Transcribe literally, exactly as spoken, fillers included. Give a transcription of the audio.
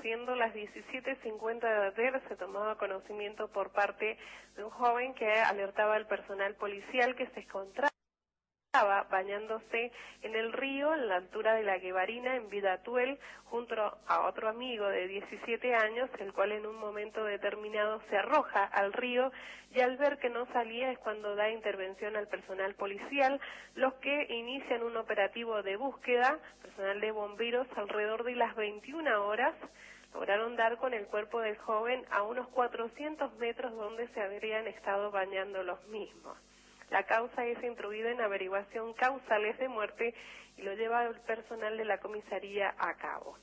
siendo las diecisiete cincuenta de ayer, se tomaba conocimiento por parte de un joven que alertaba al personal policial que se encontraba bañándose en el río, en la altura de la Guevarina, en Vidatuel, junto a otro amigo de diecisiete años, el cual en un momento determinado se arroja al río y al ver que no salía es cuando da intervención al personal policial, los que inician un operativo de búsqueda, personal de bomberos, alrededor de las veintiuna horas, lograron dar con el cuerpo del joven a unos cuatrocientos metros donde se habrían estado bañando los mismos. La causa es instruida en averiguación causales de muerte y lo lleva el personal de la comisaría a cabo.